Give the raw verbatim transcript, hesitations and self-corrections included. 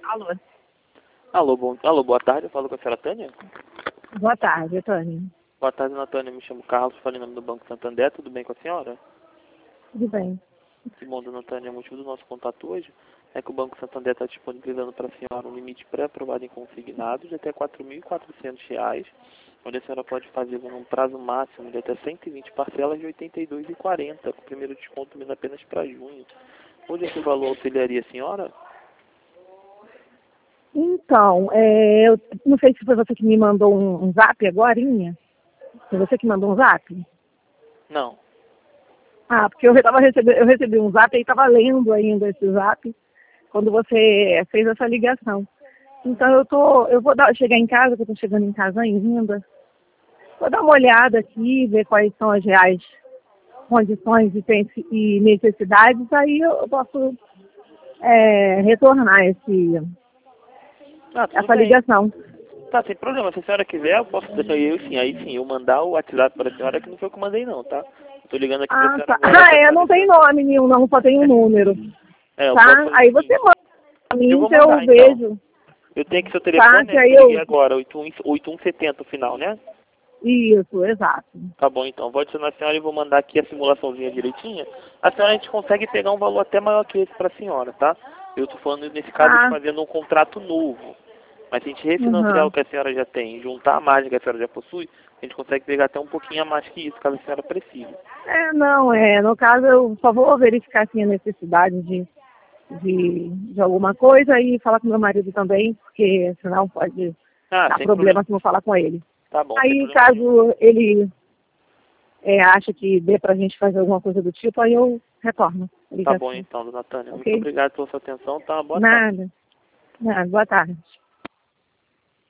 Alô. Alô, bom, alô, boa tarde, eu falo com a senhora Tânia. Boa tarde, Tânia. Boa tarde, dona Tânia, me chamo Carlos, falei em nome do Banco Santander, tudo bem com a senhora? Tudo bem. Que bom, dona Tânia, o motivo do nosso contato hoje é que o Banco Santander está disponibilizando para a senhora um limite pré-aprovado em consignado de até quatro mil e quatrocentos reais, onde a senhora pode fazer num prazo máximo de até cento e vinte parcelas de oitenta e dois reais e quarenta centavos, com o primeiro desconto vindo apenas para junho. Onde esse valor auxiliaria a senhora? Então, é, eu não sei se foi você que me mandou um, um zap agorinha. Foi você que mandou um zap? Não. Ah, porque eu, tava recebendo, eu recebi um zap e estava lendo ainda esse zap quando você fez essa ligação. Então eu tô, eu vou dar, chegar em casa, que eu estou chegando em casa ainda. Vou dar uma olhada aqui, ver quais são as reais condições e, e necessidades, aí eu posso é, retornar esse, Ah, tudo essa bem. ligação. Tá, sem problema. Se a senhora quiser, eu posso deixar eu sim, aí sim, eu mandar o WhatsApp para a senhora, que não foi eu que mandei não, tá? Eu tô ligando aqui para a Ah, senhora tá. agora. Ah, é, não tem nome nenhum, não, só tem um número. É, eu posso Tá? fazer o Aí você seguinte. manda pra Eu mim vou que eu mandar então. vejo. Eu tenho aqui seu Tá? telefone, Que né, que aí eu liguei eu. agora, oito um setenta o final, né? Isso, exato. Tá bom então, vou adicionar a senhora e vou mandar aqui a simulaçãozinha direitinha. A senhora a gente consegue pegar um valor até maior que esse para a senhora, tá? Eu tô falando nesse caso de Ah, fazendo um contrato novo. Mas se a gente refinanciar o uhum. que a senhora já tem, juntar a margem que a senhora já possui, a gente consegue pegar até um pouquinho a mais que isso, caso a senhora precise. É, não, é, no caso eu só vou verificar assim, a necessidade de, de, de alguma coisa e falar com meu marido também, porque senão pode Ah, dar sem problema. problema se não falar com ele. Tá bom, sem Aí problema nenhum. caso ele é, acha que dê pra gente fazer alguma coisa do tipo, aí eu retorno a Tá bom ligação, então, dona Tânia. Muito ok? obrigado pela sua atenção, tá? Boa tarde. Nada, nada, boa tarde.